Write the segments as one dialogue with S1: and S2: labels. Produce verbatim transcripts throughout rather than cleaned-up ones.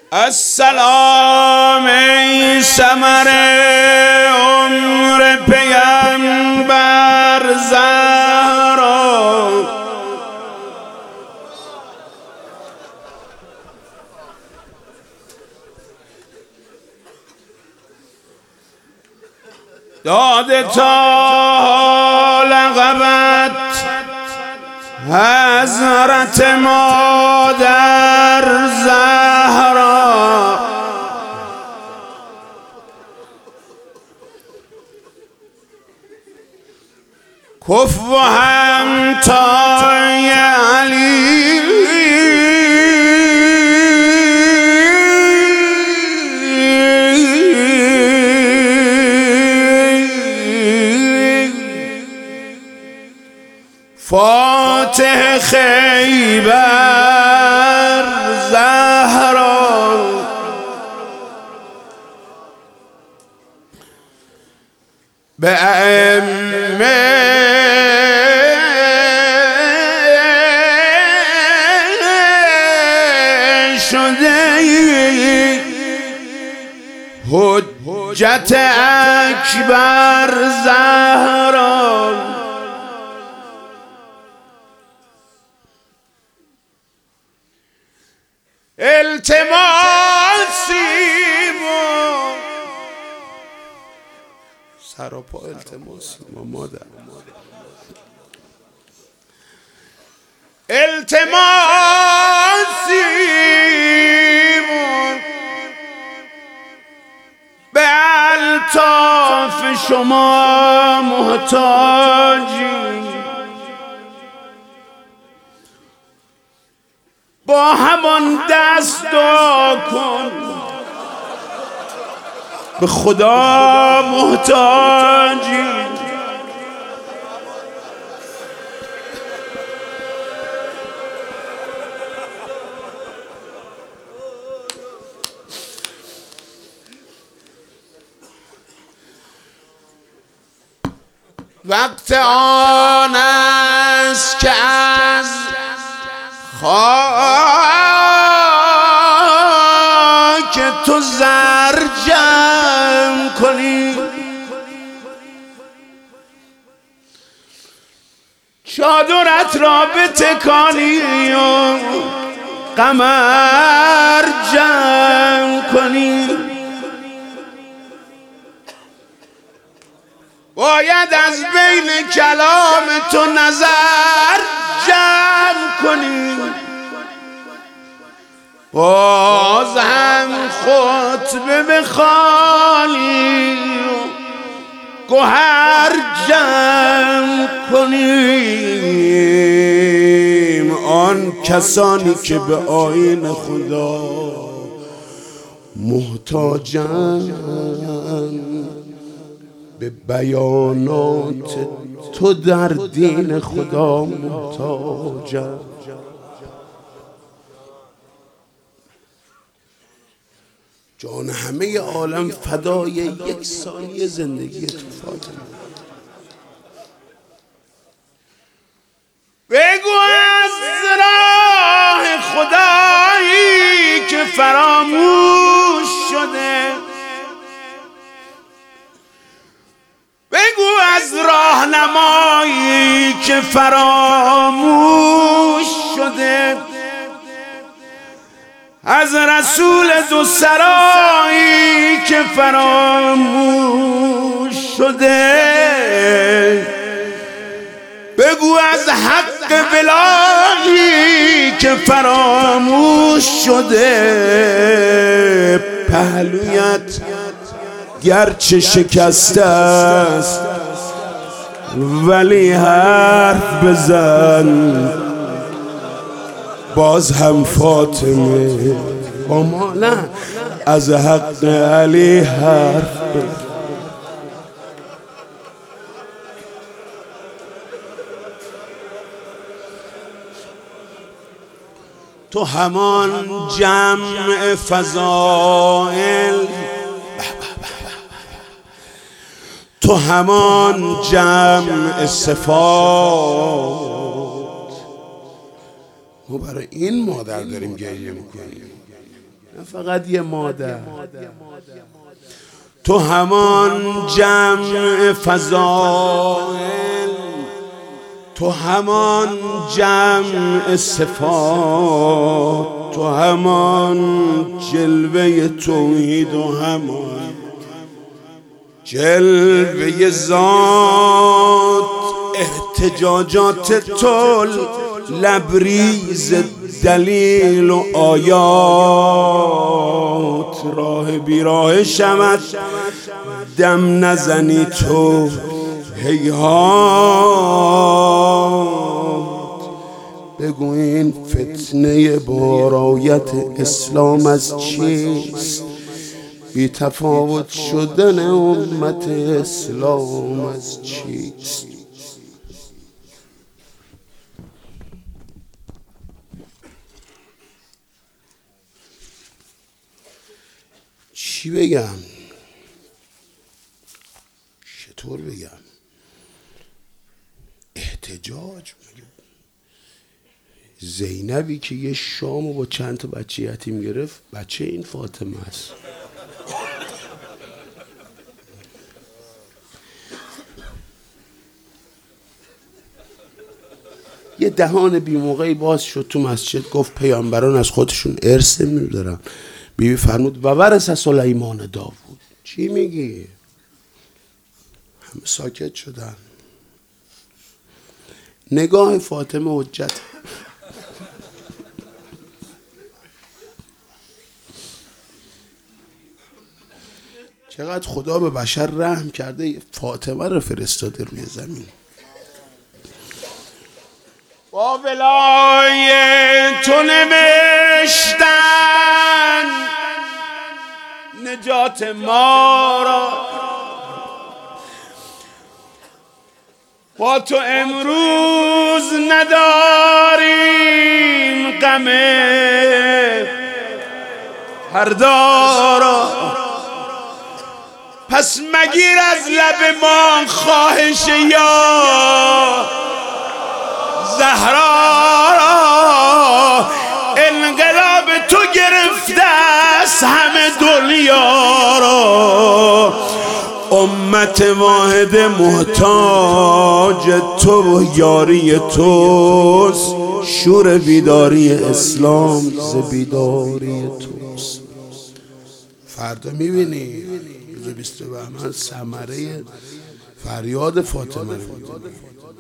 S1: السلام ای ثمر عمر پیامبر زهرا، داده تا لقبت حضرت مادر زهرا، کف و همتای علی فاتح خیبر زهرا، به ائمه شده حجت اکبر زهرا، التماسی ما سراپا التماسی ما مادر التماسی ما به الطاف شما محتاجی، با همان دستا کن به خدا محتاجی، وقت آن است که از خاک تو زر جمع کنی، چادرت را بتکانی و قمر جمع کنی، باید از بین کلام تو نظر جمع کنی، باز هم خطبه بخوانی و گوهر جمع کنیم. آن کسانی که به آیین خدا محتاجند، به بیانات تو در دین خدا محتاجند. جان همه عالم فدای یک ثانیه زندگی تو فاطمه. بگو از راه خدایی که فراموش شده، بگو از راهنمایی که فراموش شده، از رسول دو سرایی که فراموش شده، بگو از حق بلایی که فراموش شده. پهلویت گرچه شکسته است ولی حرف بزن، باز هم فاطمه با ما نه از حق علی حرف بزن. تو همان جمع فضائل، تو همان جمع صفات. ما برای این مادر داریم گریه میکنیم. نه فقط یه مادر. تو همان جمع فضائل، تو همان جمع صفات، تو همان جلوه توحید و همان جلوه ذات. احتجاجات تو لبریز دلیل و آیات. راه بیراه شمد دم نزنی تو هیهات. بگو این فتنه بارایت اسلام از چیست؟ بی تفاوت شدن امت اسلام از چیست؟ چی بگم؟ چطور بگم؟ احتجاج. زینبی که یه شامو با چند تا بچه یتیم گرفت، بچه این فاطمه است. یه دهان بی موقعی باز شد تو مسجد، گفت پیامبران از خودشون ارث نمی‌دارن. بیبی فرمود و ورث سلیمان داوود. چی میگی؟ همه ساکت شدن. نگاه فاطمه حجت. چقدر خدا به بشر رحم کرده، فاطمه رو فرستاده روی زمین. با ولای تو نوشتن نجات ما را، با تو امروز نداریم غم فردا را. پس مگیر از لب ما خواهش یا زهرا را. انقلاب تو گرفته است همه دنیا را. امت واحد محتاج تو و یاری توست. شور بیداری اسلام ز بیداری توست. فردا میبینی روز بیست بهمن ثمره فریاد فاطمه رو میبینی.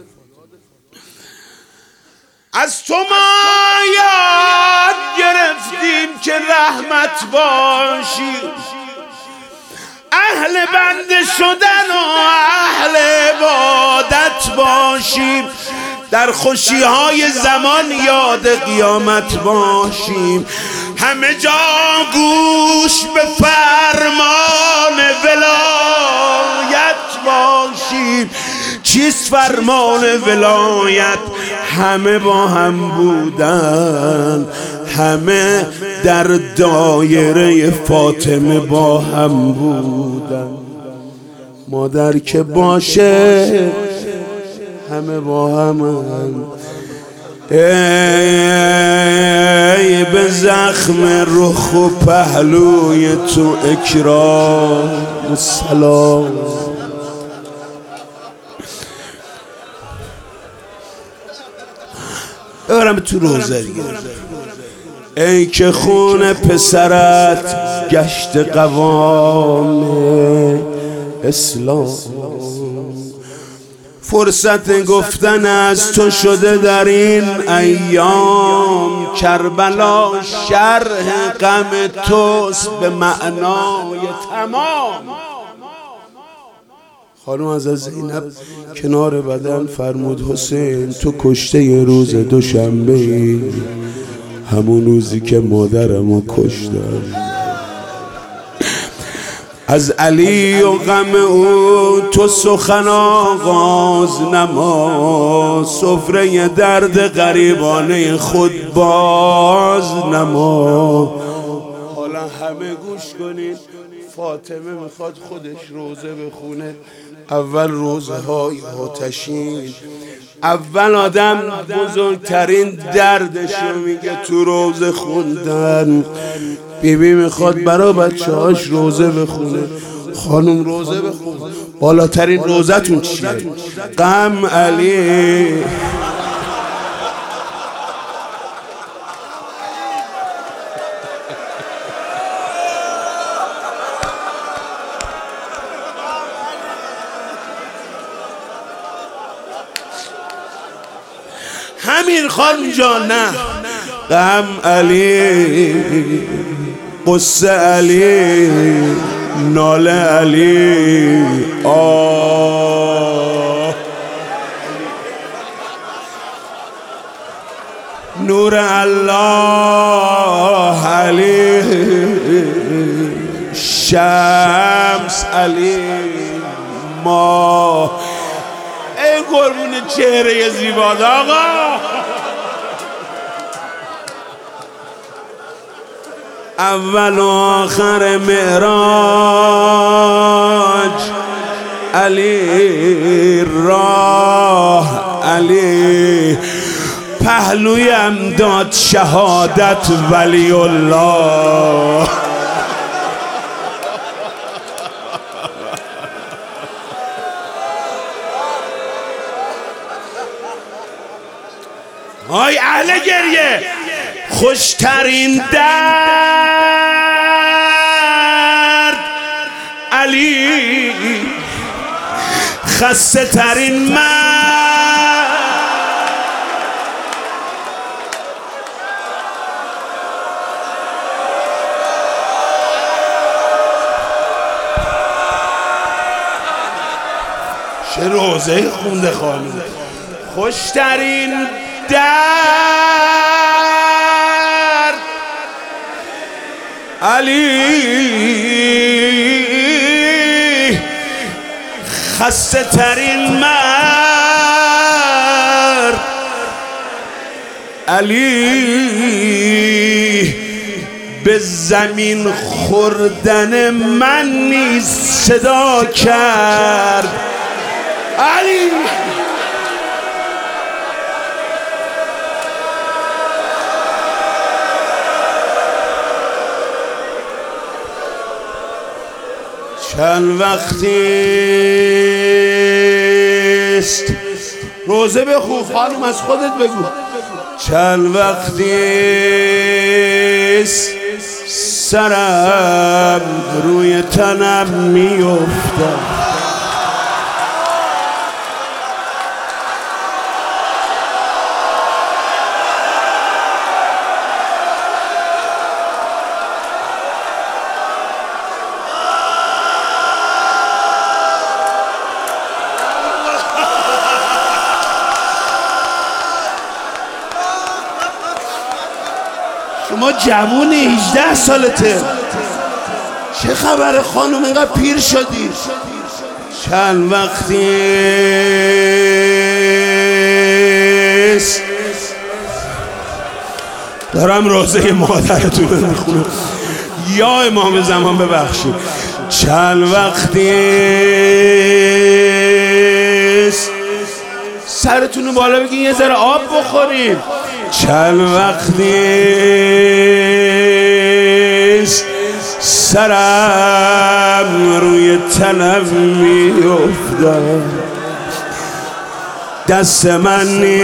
S1: از تو ما یاد گرفتیم که رحمت باشی، اهل بنده شدن و اهل عبادت باشیم. در خوشی های زمان یاد قیامت باشیم. همه جا گوش به فرمان ولایت باشیم. چیست فرمان ولایت؟ همه با هم بودن، همه در دایره فاطمه با هم بودن. مادر که باشه همه با هم هم. ای به زخم رخ و پهلوی تو اکرام و سلام. برم تو روزه دیگه. ای که خون پسرت گشت قوام اسلام، فرصت گفتن از تو شده در این ایام. کربلا شرح غم توست به معنای تمام. خانم از زینب کنار بدن فرمود حسین تو کشته روز دوشنبه ای، همون روزی که مادرمو کشتم. از علی و غم او تو سخن آغاز نما، سفره درد غریبانه خود باز نما. حالا همه گوش کنید، فاطمه میخواد خودش روزه بخونه. اول روزه های آتشین، اول آدم بزرگترین دردشو میگه تو روزه خوندن. بیبی میخواد برا بچه هاش روزه بخونه. خانم روزه بخون. بالاترین روزتون چیه؟ غم علی. همین خانم جان. نه غم علی، قصه علی، ناله علی. آه نور الله علی، شمس علی، ما ای قربون چهره زیباد آقا. اول و آخر معراج علی، راه علی، پهلویم داد شهادت ولی الله. آی اهل گریه، خوشترین درد علی، خسته ترین مرد چه روزه خونده خانم. خوشترین درد علی، خسته ترین مرد علی، به زمین خوردن من نیز صدا کرد علی. چند وقتیست روزه بخون خانم، از خودت بگو. چند وقتیست سرم روی تنم میافتد، شما جوون هجده سالته، چه خبر خانم اینقدر پیر شدی؟ چند وقتیست دارم روزه مادرتون رو میخونم، یا امام زمان ببخشید. چند وقتیست سرتون رو بالا بگین یه ذره آب بخوریم. چند وقتیست سرم روی تنم میافتد، دست من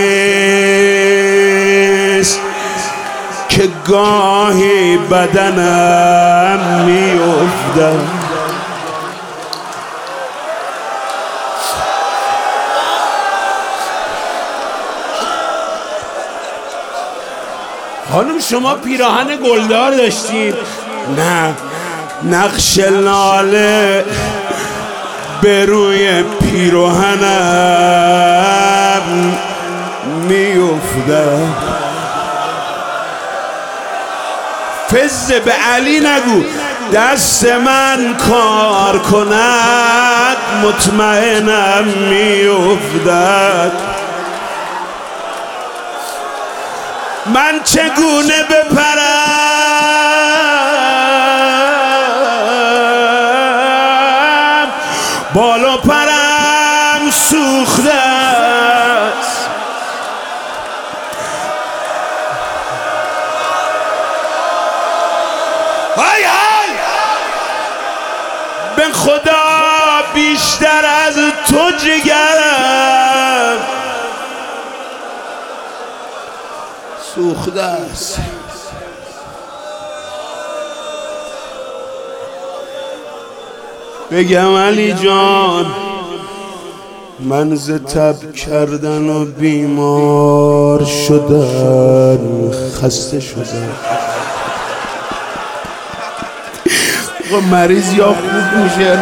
S1: نیست که گاهی بدنم میافتد. خانم شما پیراهن گلدار داشتید؟ نه، نقش لاله به روی پیراهنم میافتد. فز به علی نگو، دست من کار کند مطمئنم میافتد. من چگونه بپرم، بالا پرم سوخته است. های های به خدا بیشتر از تو جگرم سوخته است. بگم علی جان من ز تب کردن و بیمار شدن خسته شدن. مریض یا خوب میشه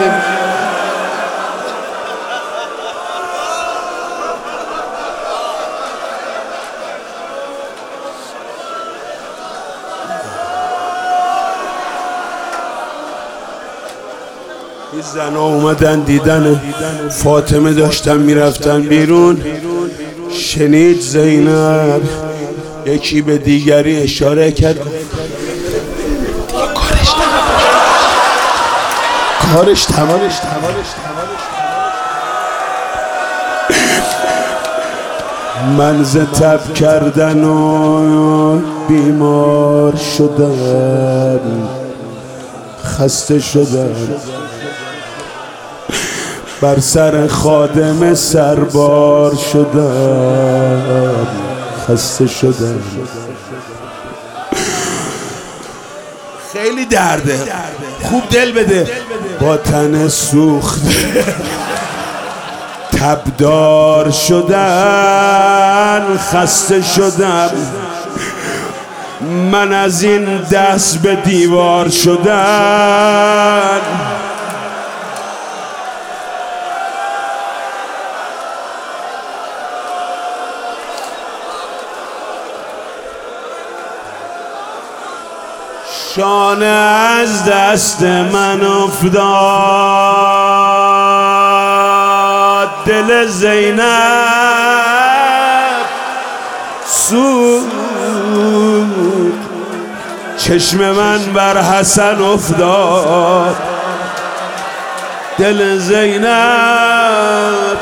S1: این زن ها اومدن دیدن فاطمه داشتن میرفتن بیرون. شنید زینب یکی به دیگری اشاره کرد کارش تمامش تمامش من ز تب کردن و بیمار شدم خسته شدم بر سر خادم سربار شدم خسته شدم. خیلی درده خوب دل بده با تن سوخته تبدار شدن خسته شدم من از این دست به دیوار شدن. شانه از دست من افتاد دل زینب سوخت چشم من بر حسن افتاد دل زینب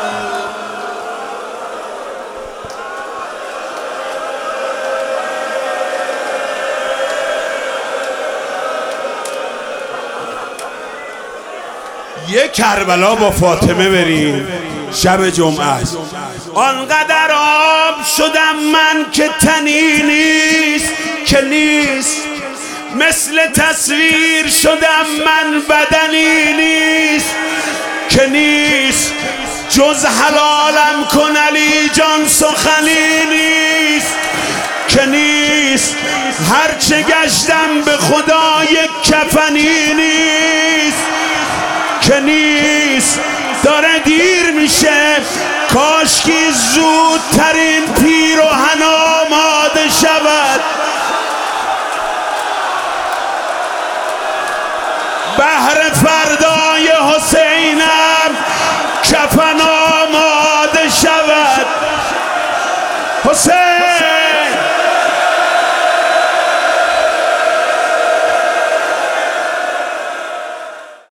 S1: یه کربلا با فاطمه بریم شب جمعه است. آنقدر آب شدم من که تنی نیست که نیست مثل تصویر شدم من بدنی نیست که نیست جز حلالم کن علی جان سخنی نیست که نیست هرچه گشتم به خدا یک کفنی نیست که نیست داره دیر میشه کاشکی زودترین پیراهن آماده شود. بهر